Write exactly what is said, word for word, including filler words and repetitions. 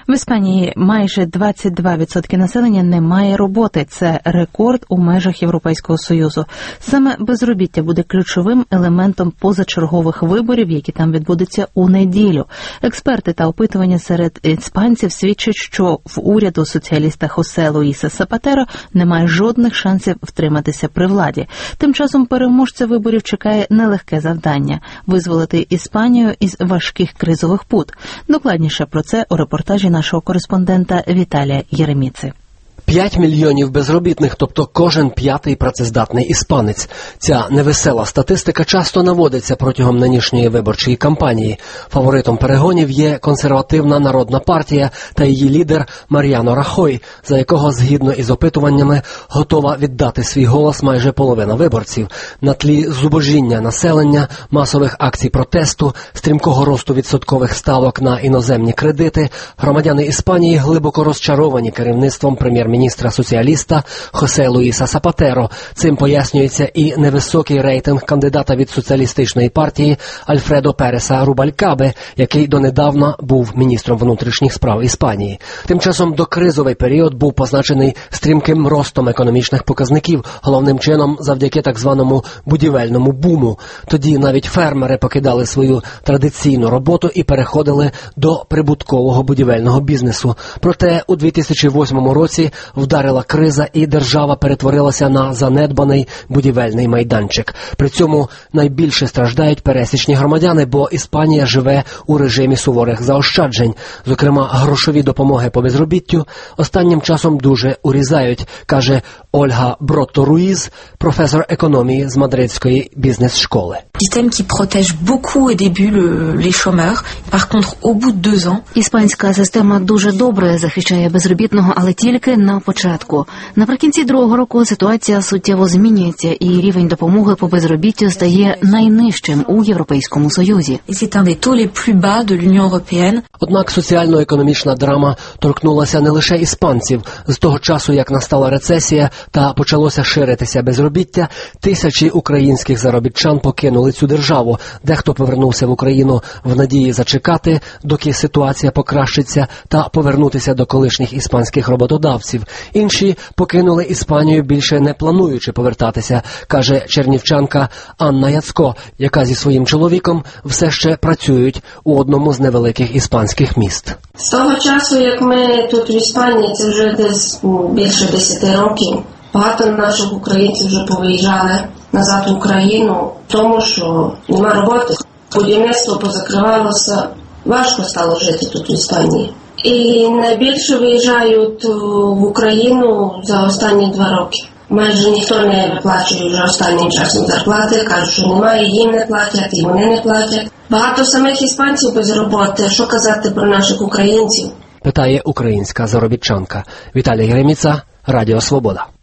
В Іспанії майже двадцять два відсотки населення не має роботи. Це рекорд у межах Європейського Союзу. Саме безробіття буде ключовим елементом позачергових виборів, які там відбудуться у неділю. Експерти та опитування серед іспанців свідчать, що в уряду соціаліста Хосе Луїса Сапатеро немає жодних шансів втриматися при владі. Тим часом переможця виборів чекає нелегке завдання – визволити Іспанію із важких кризових пут. Докладніше про це у репортажі нашого кореспондента Віталія Єреміци. П'ять мільйонів безробітних, тобто кожен п'ятий працездатний іспанець. Ця невесела статистика часто наводиться протягом нинішньої виборчої кампанії. Фаворитом перегонів є консервативна народна партія та її лідер Мар'яно Рахой, за якого, згідно із опитуваннями, готова віддати свій голос майже половина виборців. На тлі зубожіння населення, масових акцій протесту, стрімкого росту відсоткових ставок на іноземні кредити, громадяни Іспанії глибоко розчаровані керівництвом прем'єр-міністра міністра соціаліста Хосе Луїса Сапатеро. Цим пояснюється і невисокий рейтинг кандидата від соціалістичної партії Альфредо Переса Рубалькабе, який донедавна був міністром внутрішніх справ Іспанії. Тим часом докризовий період був позначений стрімким ростом економічних показників, головним чином завдяки так званому будівельному буму. Тоді навіть фермери покидали свою традиційну роботу і переходили до прибуткового будівельного бізнесу. Проте у дві тисячі восьмому році вдарила криза і держава перетворилася на занедбаний будівельний майданчик. При цьому найбільше страждають пересічні громадяни, бо Іспанія живе у режимі суворих заощаджень. Зокрема, грошові допомоги по безробіттю останнім часом дуже урізають, каже Ольга Бротто-Руїз, професор економії з мадридської бізнес-школи. Система, qui protège beaucoup au début les chômeurs. Par contre, au bout de deux ans, іспанська система дуже добре захищає безробітного, але тільки на початку. Наприкінці другого року ситуація суттєво змінюється, і рівень допомоги по безробіттю стає найнижчим у Європейському Союзі. C'est un des taux les plus bas de l'Union européenne. Однак соціально-економічна драма торкнулася не лише іспанців. З того часу, як настала рецесія та почалося ширитися безробіття, тисячі українських заробітчан покинули цю державу. Дехто повернувся в Україну в надії зачекати, доки ситуація покращиться, та повернутися до колишніх іспанських роботодавців. Інші покинули Іспанію, більше не плануючи повертатися, каже чернівчанка Анна Яцко, яка зі своїм чоловіком все ще працюють у одному з невеликих іспанських міст. З того часу, як ми тут в Іспанії, це вже десь більше десяти років, багато наших українців вже повиїжджали назад в Україну, тому що нема роботи, будівництво позакривалося, важко стало жити тут в Іспанії. І найбільше виїжджають в Україну за останні два роки. Майже ніхто не виплачує вже останнім часом зарплати, кажуть, що немає, їм не платять, і вони не платять. Багато самих іспанців без роботи, що казати про наших українців? Питає українська заробітчанка. Віталій Єреміца, Радіо Свобода.